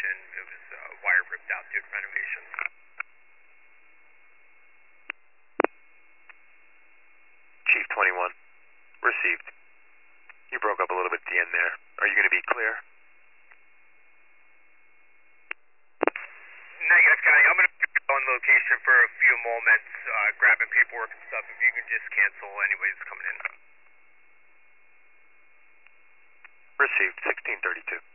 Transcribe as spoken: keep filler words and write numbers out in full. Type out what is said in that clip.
location. It was uh, wire ripped out due to renovations. Chief twenty-one, received. You broke up a little bit at the end there. Are you going to be clear? Negative, Scotty. I'm going to go on location for a few moments, uh, grabbing paperwork and stuff. If you can just cancel anybody that's coming in. Received, sixteen thirty-two.